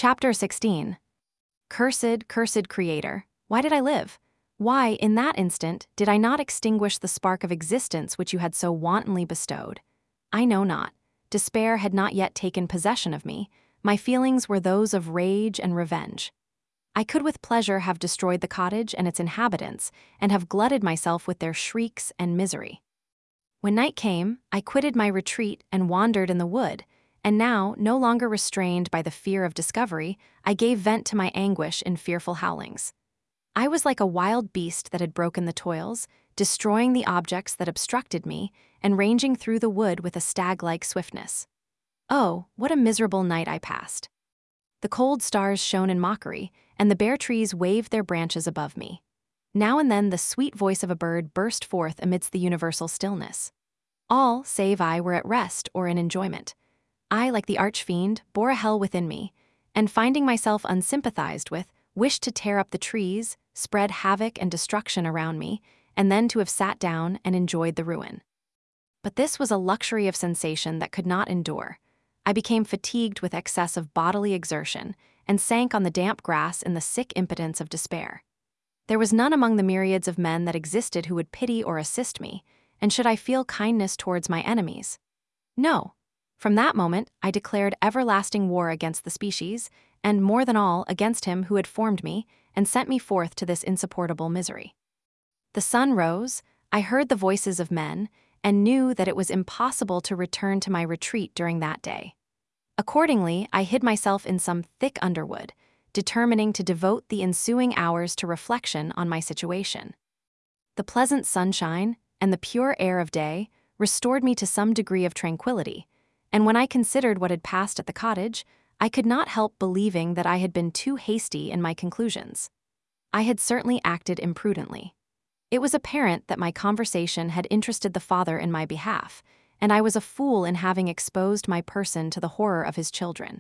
Chapter 16. Cursed, cursed Creator, why did I live? Why, in that instant, did I not extinguish the spark of existence which you had so wantonly bestowed? I know not. Despair had not yet taken possession of me. My feelings were those of rage and revenge. I could with pleasure have destroyed the cottage and its inhabitants, and have glutted myself with their shrieks and misery. When night came, I quitted my retreat and wandered in the wood, and now, no longer restrained by the fear of discovery, I gave vent to my anguish in fearful howlings. I was like a wild beast that had broken the toils, destroying the objects that obstructed me, and ranging through the wood with a stag-like swiftness. Oh, what a miserable night I passed! The cold stars shone in mockery, and the bare trees waved their branches above me. Now and then the sweet voice of a bird burst forth amidst the universal stillness. All, save I, were at rest or in enjoyment. I, like the arch-fiend, bore a hell within me, and finding myself unsympathized with, wished to tear up the trees, spread havoc and destruction around me, and then to have sat down and enjoyed the ruin. But this was a luxury of sensation that could not endure. I became fatigued with excess of bodily exertion, and sank on the damp grass in the sick impotence of despair. There was none among the myriads of men that existed who would pity or assist me, and should I feel kindness towards my enemies? No. From that moment, I declared everlasting war against the species, and more than all, against him who had formed me and sent me forth to this insupportable misery. The sun rose, I heard the voices of men, and knew that it was impossible to return to my retreat during that day. Accordingly, I hid myself in some thick underwood, determining to devote the ensuing hours to reflection on my situation. The pleasant sunshine and the pure air of day restored me to some degree of tranquility, and when I considered what had passed at the cottage, I could not help believing that I had been too hasty in my conclusions. I had certainly acted imprudently. It was apparent that my conversation had interested the father in my behalf, and I was a fool in having exposed my person to the horror of his children.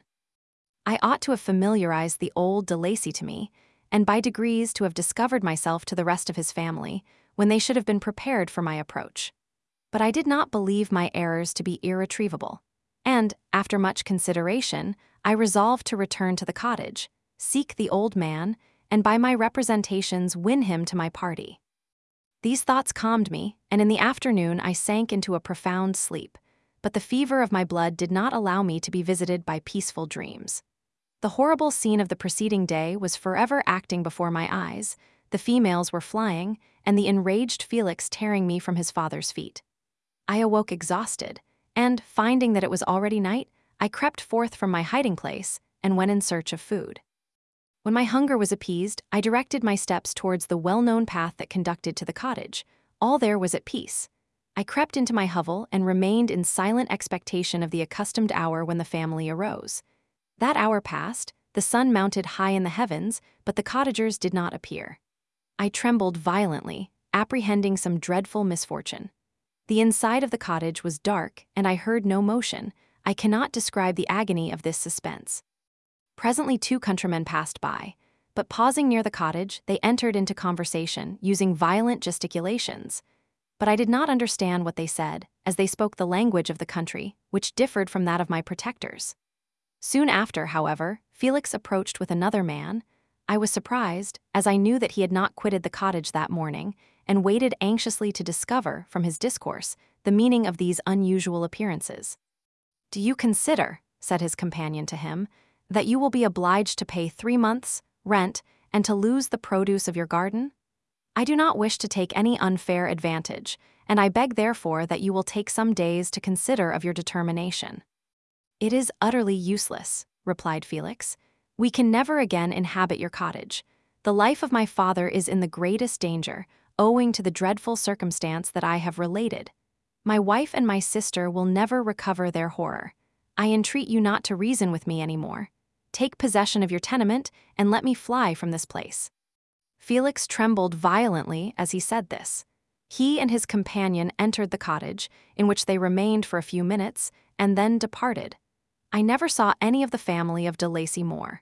I ought to have familiarized the old de Lacy to me, and by degrees to have discovered myself to the rest of his family, when they should have been prepared for my approach. But I did not believe my errors to be irretrievable, and, after much consideration, I resolved to return to the cottage, seek the old man, and by my representations win him to my party. These thoughts calmed me, and in the afternoon I sank into a profound sleep, but the fever of my blood did not allow me to be visited by peaceful dreams. The horrible scene of the preceding day was forever acting before my eyes, the females were flying, and the enraged Felix tearing me from his father's feet. I awoke exhausted, and, finding that it was already night, I crept forth from my hiding place and went in search of food. When my hunger was appeased, I directed my steps towards the well-known path that conducted to the cottage. All there was at peace. I crept into my hovel and remained in silent expectation of the accustomed hour when the family arose. That hour passed, the sun mounted high in the heavens, but the cottagers did not appear. I trembled violently, apprehending some dreadful misfortune. The inside of the cottage was dark, and I heard no motion. I cannot describe the agony of this suspense. Presently 2 countrymen passed by, but pausing near the cottage, they entered into conversation, using violent gesticulations. But I did not understand what they said, as they spoke the language of the country, which differed from that of my protectors. Soon after, however, Felix approached with another man. I was surprised, as I knew that he had not quitted the cottage that morning, and waited anxiously to discover, from his discourse, the meaning of these unusual appearances. "Do you consider," said his companion to him, "that you will be obliged to pay 3 months' rent and to lose the produce of your garden? I do not wish to take any unfair advantage, and I beg therefore that you will take some days to consider of your determination." "It is utterly useless," replied Felix. "We can never again inhabit your cottage. The life of my father is in the greatest danger, owing to the dreadful circumstance that I have related. My wife and my sister will never recover their horror. I entreat you not to reason with me any more. Take possession of your tenement, and let me fly from this place." Felix trembled violently as he said this. He and his companion entered the cottage, in which they remained for a few minutes, and then departed. I never saw any of the family of de Lacy more.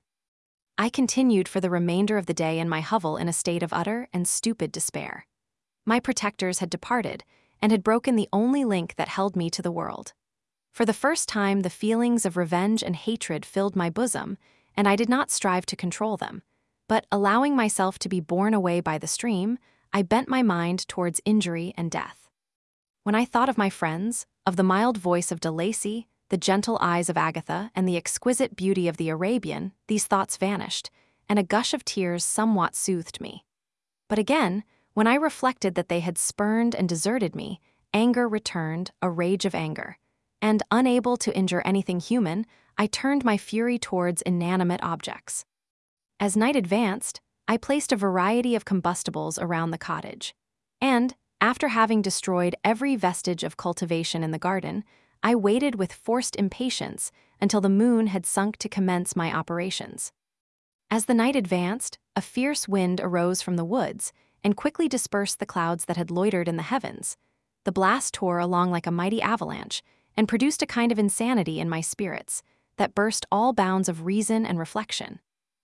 I continued for the remainder of the day in my hovel in a state of utter and stupid despair. My protectors had departed, and had broken the only link that held me to the world. For the first time, the feelings of revenge and hatred filled my bosom, and I did not strive to control them. But allowing myself to be borne away by the stream, I bent my mind towards injury and death. When I thought of my friends, of the mild voice of De Lacy, the gentle eyes of Agatha, and the exquisite beauty of the Arabian, these thoughts vanished, and a gush of tears somewhat soothed me. But again, when I reflected that they had spurned and deserted me, anger returned, a rage of anger. And, unable to injure anything human, I turned my fury towards inanimate objects. As night advanced, I placed a variety of combustibles around the cottage. And, after having destroyed every vestige of cultivation in the garden, I waited with forced impatience until the moon had sunk to commence my operations. As the night advanced, a fierce wind arose from the woods and quickly dispersed the clouds that had loitered in the heavens. The blast tore along like a mighty avalanche and produced a kind of insanity in my spirits that burst all bounds of reason and reflection.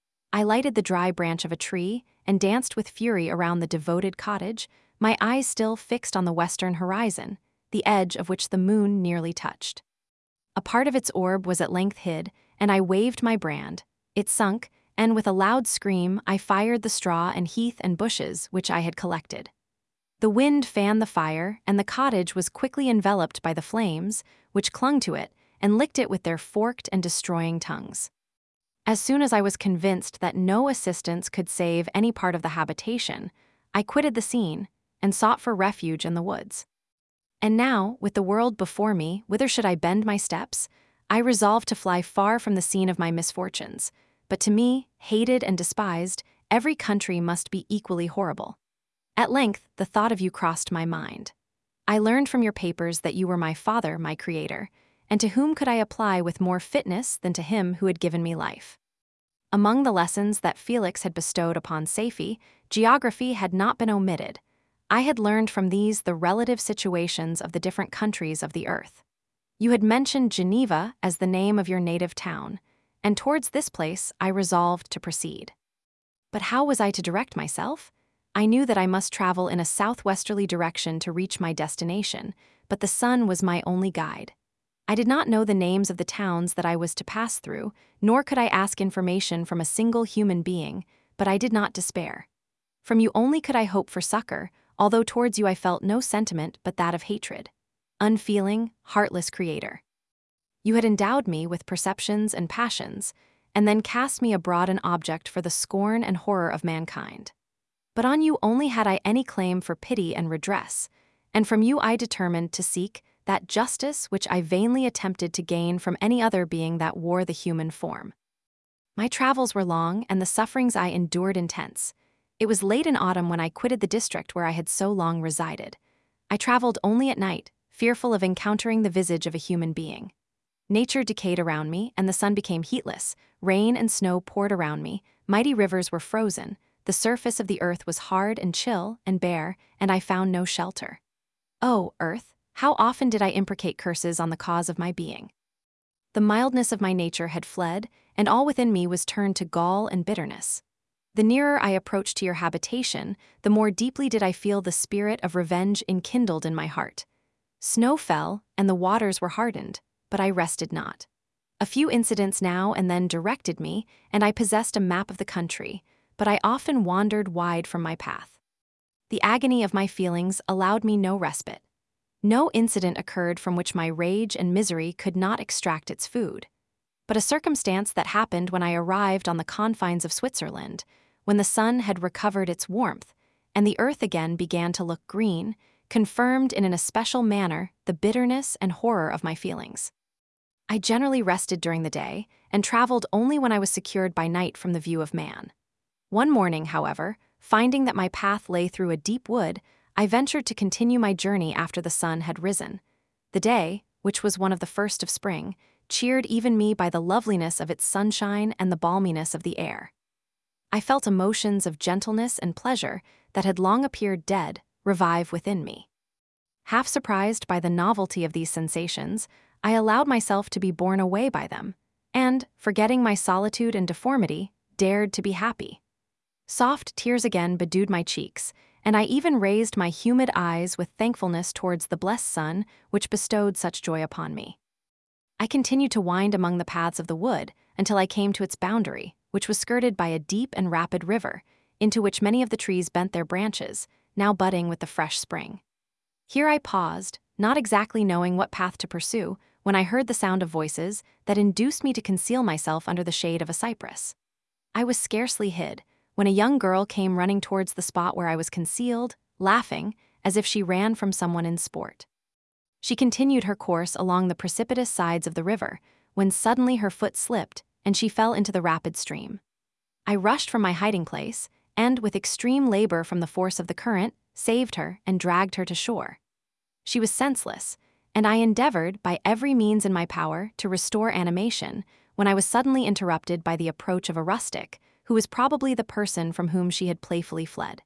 I lighted the dry branch of a tree and danced with fury around the devoted cottage, my eyes still fixed on the western horizon, the edge of which the moon nearly touched. A part of its orb was at length hid, and I waved my brand. It sunk, and with a loud scream I fired the straw and heath and bushes which I had collected. The wind fanned the fire, and the cottage was quickly enveloped by the flames, which clung to it and licked it with their forked and destroying tongues. As soon as I was convinced that no assistance could save any part of the habitation, I quitted the scene and sought for refuge in the woods. And now, with the world before me, whither should I bend my steps? I resolved to fly far from the scene of my misfortunes. But to me, hated and despised, every country must be equally horrible. At length, the thought of you crossed my mind. I learned from your papers that you were my father, my creator, and to whom could I apply with more fitness than to him who had given me life? Among the lessons that Felix had bestowed upon Safie, geography had not been omitted. I had learned from these the relative situations of the different countries of the earth. You had mentioned Geneva as the name of your native town, and towards this place I resolved to proceed. But how was I to direct myself? I knew that I must travel in a southwesterly direction to reach my destination, but the sun was my only guide. I did not know the names of the towns that I was to pass through, nor could I ask information from a single human being, but I did not despair. From you only could I hope for succor, although towards you I felt no sentiment but that of hatred. Unfeeling, heartless creator. You had endowed me with perceptions and passions, and then cast me abroad an object for the scorn and horror of mankind. But on you only had I any claim for pity and redress, and from you I determined to seek that justice which I vainly attempted to gain from any other being that wore the human form. My travels were long, and the sufferings I endured intense. It was late in autumn when I quitted the district where I had so long resided. I traveled only at night, fearful of encountering the visage of a human being. Nature decayed around me, and the sun became heatless. Rain and snow poured around me, mighty rivers were frozen, the surface of the earth was hard and chill and bare, and I found no shelter. Oh, earth, how often did I imprecate curses on the cause of my being? The mildness of my nature had fled, and all within me was turned to gall and bitterness. The nearer I approached to your habitation, the more deeply did I feel the spirit of revenge enkindled in my heart. Snow fell, and the waters were hardened, but I rested not. A few incidents now and then directed me, and I possessed a map of the country, but I often wandered wide from my path. The agony of my feelings allowed me no respite. No incident occurred from which my rage and misery could not extract its food. But a circumstance that happened when I arrived on the confines of Switzerland, when the sun had recovered its warmth, and the earth again began to look green, confirmed in an especial manner the bitterness and horror of my feelings. I generally rested during the day, and traveled only when I was secured by night from the view of man. One morning, however, finding that my path lay through a deep wood, I ventured to continue my journey after the sun had risen. The day, which was one of the first of spring, cheered even me by the loveliness of its sunshine and the balminess of the air. I felt emotions of gentleness and pleasure that had long appeared dead revive within me. Half surprised by the novelty of these sensations, I allowed myself to be borne away by them, and, forgetting my solitude and deformity, dared to be happy. Soft tears again bedewed my cheeks, and I even raised my humid eyes with thankfulness towards the blessed sun which bestowed such joy upon me. I continued to wind among the paths of the wood until I came to its boundary, which was skirted by a deep and rapid river, into which many of the trees bent their branches, now budding with the fresh spring. Here I paused, not exactly knowing what path to pursue, when I heard the sound of voices that induced me to conceal myself under the shade of a cypress. I was scarcely hid when a young girl came running towards the spot where I was concealed, laughing, as if she ran from someone in sport. She continued her course along the precipitous sides of the river, when suddenly her foot slipped and she fell into the rapid stream. I rushed from my hiding place and, with extreme labor from the force of the current, saved her and dragged her to shore. She was senseless, and I endeavored by every means in my power to restore animation when I was suddenly interrupted by the approach of a rustic, who was probably the person from whom she had playfully fled.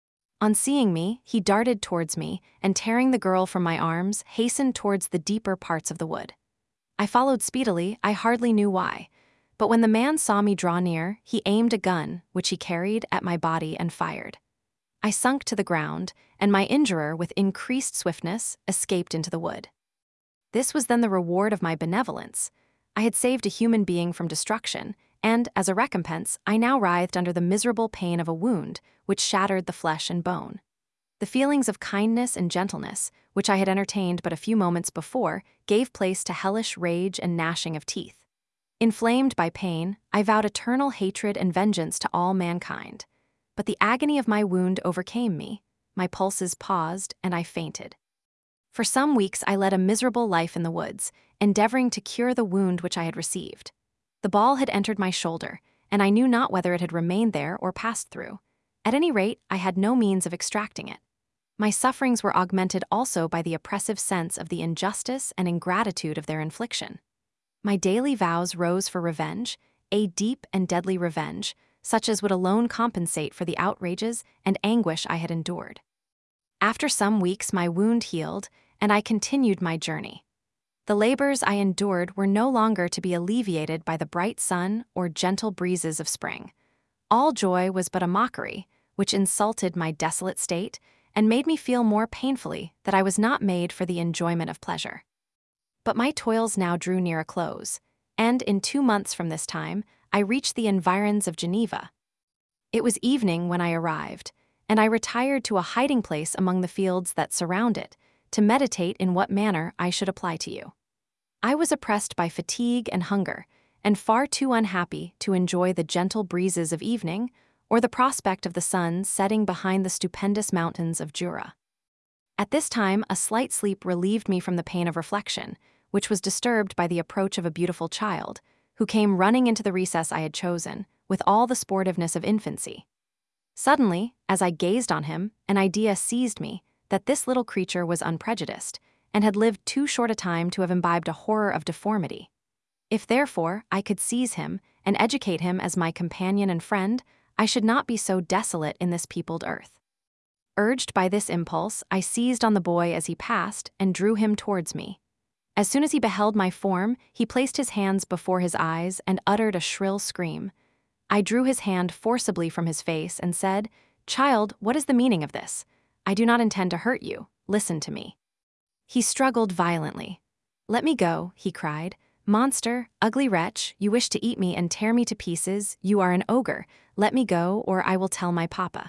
On seeing me, he darted towards me, and tearing the girl from my arms, hastened towards the deeper parts of the wood. I followed speedily, I hardly knew why, but when the man saw me draw near, he aimed a gun, which he carried, at my body and fired. I sunk to the ground, and my injurer, with increased swiftness, escaped into the wood. This was then the reward of my benevolence. I had saved a human being from destruction, and, as a recompense, I now writhed under the miserable pain of a wound which shattered the flesh and bone. The feelings of kindness and gentleness, which I had entertained but a few moments before, gave place to hellish rage and gnashing of teeth. Inflamed by pain, I vowed eternal hatred and vengeance to all mankind. But the agony of my wound overcame me, my pulses paused, and I fainted. For some weeks I led a miserable life in the woods, endeavoring to cure the wound which I had received. The ball had entered my shoulder, and I knew not whether it had remained there or passed through. At any rate, I had no means of extracting it. My sufferings were augmented also by the oppressive sense of the injustice and ingratitude of their infliction. My daily vows rose for revenge, a deep and deadly revenge, such as would alone compensate for the outrages and anguish I had endured. After some weeks my wound healed, and I continued my journey. The labors I endured were no longer to be alleviated by the bright sun or gentle breezes of spring. All joy was but a mockery, which insulted my desolate state and made me feel more painfully that I was not made for the enjoyment of pleasure. But my toils now drew near a close, and in 2 months from this time, I reached the environs of Geneva. It was evening when I arrived, and I retired to a hiding place among the fields that surround it, to meditate in what manner I should apply to you. I was oppressed by fatigue and hunger, and far too unhappy to enjoy the gentle breezes of evening or the prospect of the sun setting behind the stupendous mountains of Jura. At this time, a slight sleep relieved me from the pain of reflection, which was disturbed by the approach of a beautiful child, who came running into the recess I had chosen, with all the sportiveness of infancy. Suddenly, as I gazed on him, an idea seized me that this little creature was unprejudiced, and had lived too short a time to have imbibed a horror of deformity. If, therefore, I could seize him and educate him as my companion and friend, I should not be so desolate in this peopled earth. Urged by this impulse, I seized on the boy as he passed and drew him towards me. As soon as he beheld my form, he placed his hands before his eyes and uttered a shrill scream. I drew his hand forcibly from his face and said, "Child, what is the meaning of this? I do not intend to hurt you. Listen to me." He struggled violently. "Let me go," he cried. "Monster, ugly wretch, you wish to eat me and tear me to pieces. You are an ogre. Let me go, or I will tell my papa."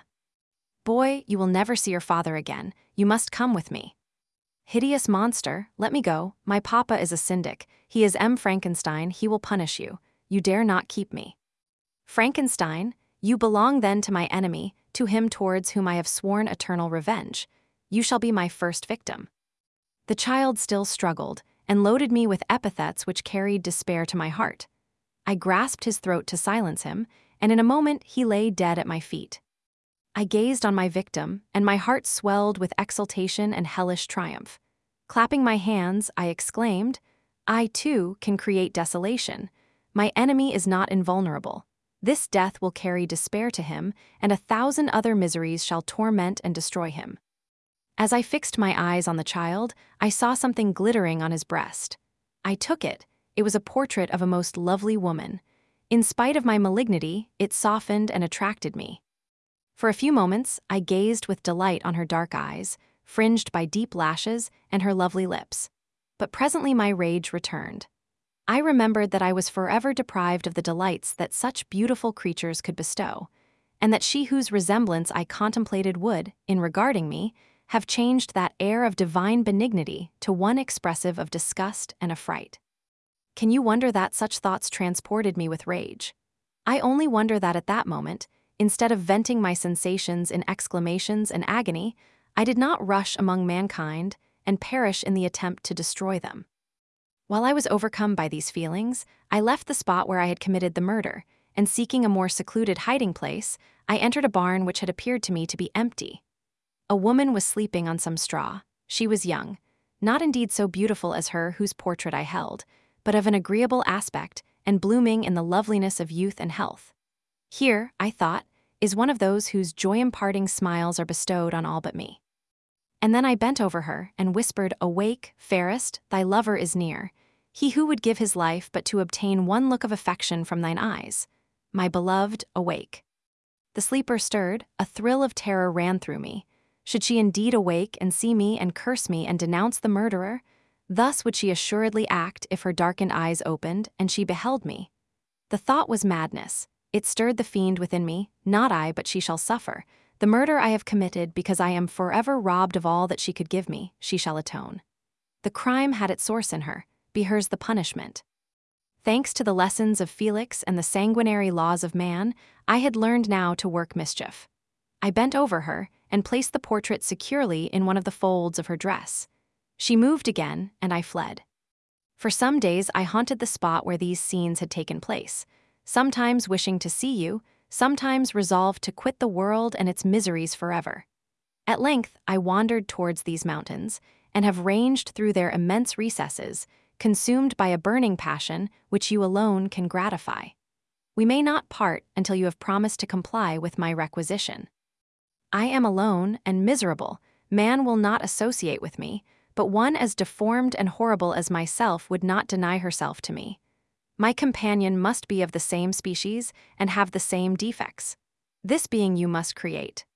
"Boy, you will never see your father again. You must come with me." "Hideous monster, let me go. My papa is a syndic. He is M. Frankenstein. He will punish you. You dare not keep me." "Frankenstein, you belong then to my enemy, to him towards whom I have sworn eternal revenge. You shall be my first victim." The child still struggled, and loaded me with epithets which carried despair to my heart. I grasped his throat to silence him, and in a moment he lay dead at my feet. I gazed on my victim, and my heart swelled with exultation and hellish triumph. Clapping my hands, I exclaimed, "I, too, can create desolation. My enemy is not invulnerable. This death will carry despair to him, and 1,000 other miseries shall torment and destroy him." As I fixed my eyes on the child, I saw something glittering on his breast. I took it. It was a portrait of a most lovely woman. In spite of my malignity, it softened and attracted me. For a few moments, I gazed with delight on her dark eyes, fringed by deep lashes, and her lovely lips. But presently my rage returned. I remembered that I was forever deprived of the delights that such beautiful creatures could bestow, and that she whose resemblance I contemplated would, in regarding me, have changed that air of divine benignity to one expressive of disgust and affright. Can you wonder that such thoughts transported me with rage? I only wonder that at that moment, instead of venting my sensations in exclamations and agony, I did not rush among mankind and perish in the attempt to destroy them. While I was overcome by these feelings, I left the spot where I had committed the murder, and seeking a more secluded hiding place, I entered a barn which had appeared to me to be empty. A woman was sleeping on some straw. She was young, not indeed so beautiful as her whose portrait I held, but of an agreeable aspect and blooming in the loveliness of youth and health. Here, I thought, is one of those whose joy-imparting smiles are bestowed on all but me. And then I bent over her and whispered, "Awake, fairest, thy lover is near, he who would give his life but to obtain one look of affection from thine eyes. My beloved, awake." The sleeper stirred, a thrill of terror ran through me. Should she indeed awake and see me and curse me and denounce the murderer? Thus would she assuredly act if her darkened eyes opened and she beheld me. The thought was madness. It stirred the fiend within me, not I, but she shall suffer. The murder I have committed because I am forever robbed of all that she could give me, she shall atone. The crime had its source in her, be hers the punishment. Thanks to the lessons of Felix and the sanguinary laws of man, I had learned now to work mischief. I bent over her and placed the portrait securely in one of the folds of her dress. She moved again, and I fled. For some days I haunted the spot where these scenes had taken place, sometimes wishing to see you, sometimes resolved to quit the world and its miseries forever. At length I wandered towards these mountains, and have ranged through their immense recesses, consumed by a burning passion which you alone can gratify. We may not part until you have promised to comply with my requisition. I am alone and miserable. Man will not associate with me, but one as deformed and horrible as myself would not deny herself to me. My companion must be of the same species and have the same defects. This being you must create.